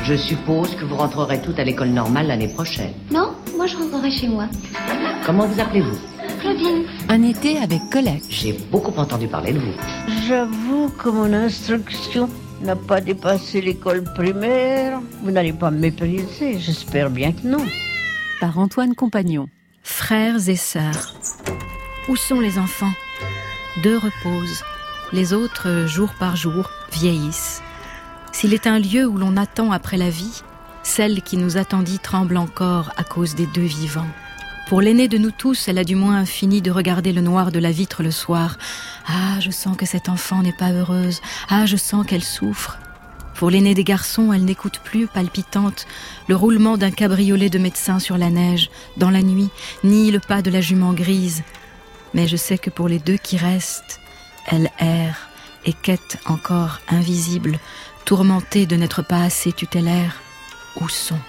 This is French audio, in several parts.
Je suppose que vous rentrerez toutes à l'école normale l'année prochaine. Non, moi je rentrerai chez moi. Comment vous appelez-vous? Claudine. Un été avec Colette. J'ai beaucoup entendu parler de vous. J'avoue que mon instruction n'a pas dépassé l'école primaire. Vous n'allez pas me mépriser, j'espère bien que non. Par Antoine Compagnon. Frères et sœurs. Où sont les enfants? 2 reposent. Les autres, jour par jour, vieillissent. S'il est un lieu où l'on attend après la vie, celle qui nous attendit tremble encore à cause des 2 vivants. Pour l'aînée de nous tous, elle a du moins fini de regarder le noir de la vitre le soir. Ah, je sens que cette enfant n'est pas heureuse. Ah, je sens qu'elle souffre. Pour l'aînée des garçons, elle n'écoute plus, palpitante, le roulement d'un cabriolet de médecin sur la neige, dans la nuit, ni le pas de la jument grise. Mais je sais que pour les 2 qui restent, elle erre et quête encore invisible, tourmentée de n'être pas assez tutélaire. Où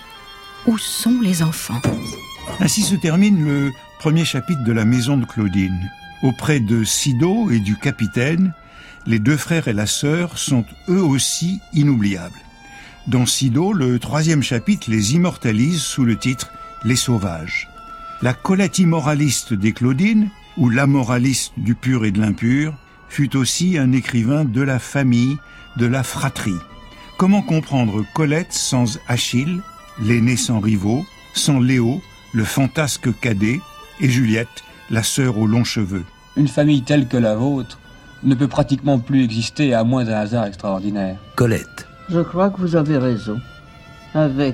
sont les enfants? Ainsi se termine le premier chapitre de La Maison de Claudine. Auprès de Sido et du capitaine, les 2 frères et la sœur sont eux aussi inoubliables. Dans Sido, le 3e chapitre les immortalise sous le titre « Les sauvages ». La Colette immoraliste des Claudines, ou la moraliste du pur et de l'impur, fut aussi un écrivain de la famille, de la fratrie. Comment comprendre Colette sans Achille, l'aîné sans rivaux, sans Léo, le fantasque cadet, et Juliette, la sœur aux longs cheveux? Une famille telle que la vôtre ne peut pratiquement plus exister à moins d'un hasard extraordinaire. Colette. Je crois que vous avez raison. Avec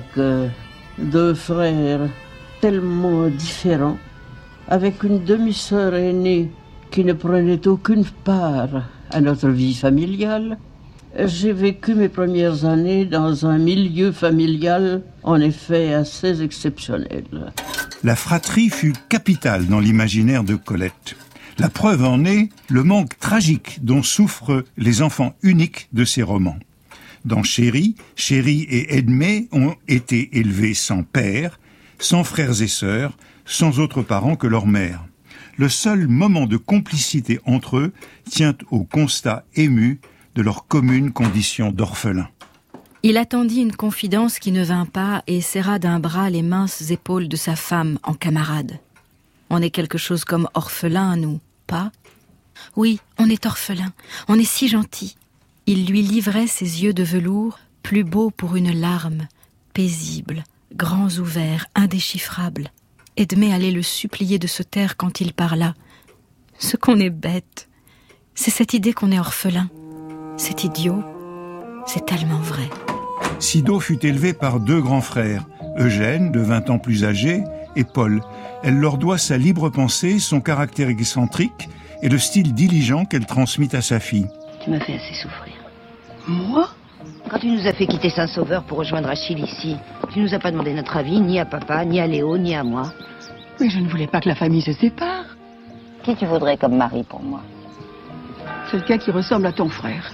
2 frères tellement différents, avec une demi-sœur aînée qui ne prenait aucune part à notre vie familiale, j'ai vécu mes premières années dans un milieu familial, en effet, assez exceptionnel. La fratrie fut capitale dans l'imaginaire de Colette. La preuve en est le manque tragique dont souffrent les enfants uniques de ses romans. Dans Chéri et Edmé ont été élevés sans père, sans frères et sœurs, sans autres parents que leur mère. Le seul moment de complicité entre eux tient au constat ému de leur commune condition d'orphelins. Il attendit une confidence qui ne vint pas et serra d'un bras les minces épaules de sa femme en camarade. On est quelque chose comme orphelin, nous, pas? Oui, on est orphelin, on est si gentil. Il lui livrait ses yeux de velours, plus beaux pour une larme, paisibles, grands ouverts, indéchiffrables. Edmé allait le supplier de se taire quand il parla. Ce qu'on est bête, c'est cette idée qu'on est orphelin. C'est idiot, c'est tellement vrai. Sido fut élevée par 2 grands frères, Eugène, de 20 ans plus âgé, et Paul. Elle leur doit sa libre pensée, son caractère excentrique et le style diligent qu'elle transmit à sa fille. Tu m'as fait assez souffrir. Moi? Quand tu nous as fait quitter Saint-Sauveur pour rejoindre Achille ici, tu nous as pas demandé notre avis, ni à papa, ni à Léo, ni à moi. Mais je ne voulais pas que la famille se sépare. Qui tu voudrais comme mari pour moi? Quelqu'un qui ressemble à ton frère.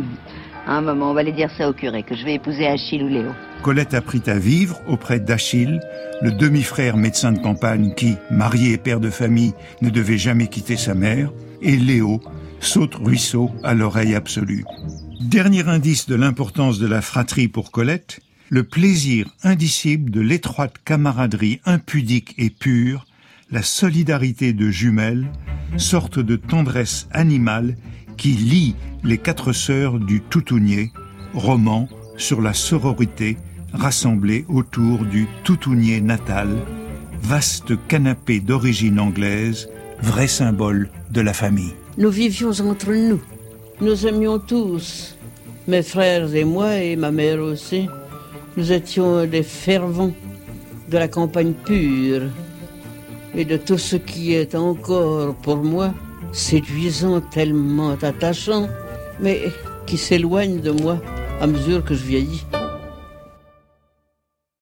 Un moment, on va aller dire ça au curé, que je vais épouser Achille ou Léo. Colette apprit à vivre auprès d'Achille, le demi-frère médecin de campagne qui, marié et père de famille, ne devait jamais quitter sa mère, et Léo, saute-ruisseau à l'oreille absolue. Dernier indice de l'importance de la fratrie pour Colette, le plaisir indicible de l'étroite camaraderie impudique et pure, la solidarité de jumelles, sorte de tendresse animale qui lie les 4 sœurs du Toutounier, roman sur la sororité rassemblée autour du Toutounier natal, vaste canapé d'origine anglaise, vrai symbole de la famille. Nous vivions entre nous. Nous aimions tous, mes frères et moi, et ma mère aussi. Nous étions des fervents de la campagne pure et de tout ce qui est encore, pour moi, séduisant, tellement attachant, mais qui s'éloigne de moi à mesure que je vieillis.